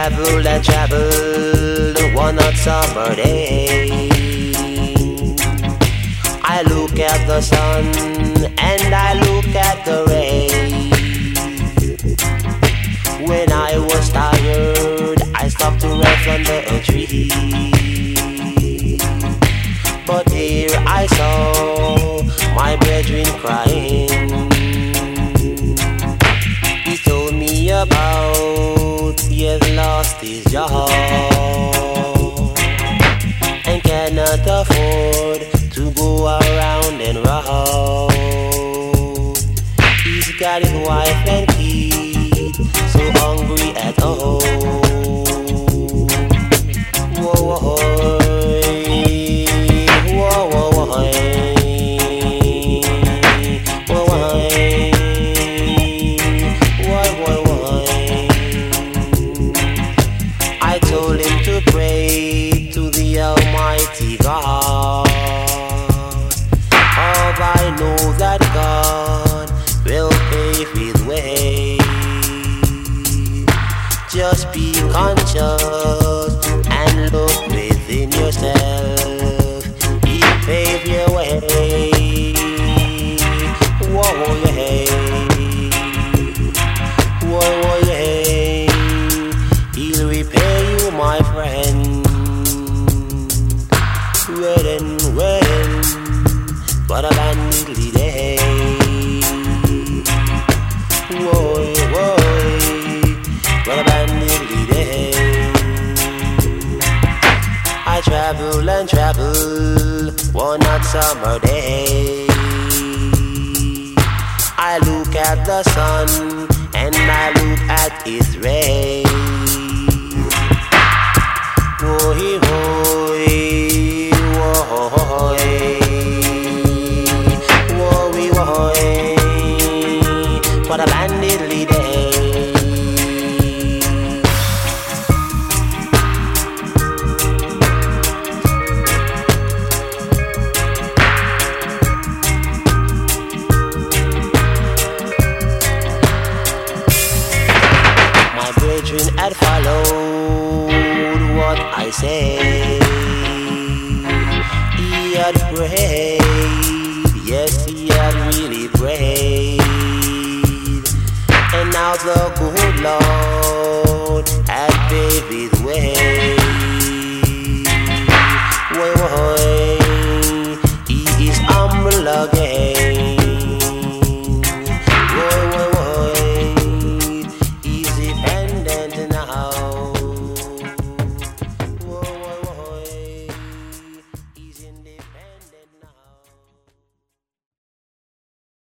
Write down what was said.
traveled and traveled one hot summer day. I look at the sun and I look at the rain. When I was tired, I stopped to rest under a tree. But here I saw my brethren crying. He told me about he has lost his job and cannot afford to go around and rob. He's got his wife and kids so hungry at home. Whoa, whoa, whoa, whoa, whoa, I told him to pray to the Almighty God. I know that God will pave his way. Just be conscious and look within yourself. He'll pave your way. Whoa, yeah. Whoa, yeah. He'll repay you, my friend. When what a bandly day. Whoa, whoa, what a bandly day. I travel and travel one hot summer day. I look at the sun and I look at its rays. Whoa, whoa, whoa, what a banditly day. My brethren had followed what I said. He had prayed, yes, he had really prayed. And now the good Lord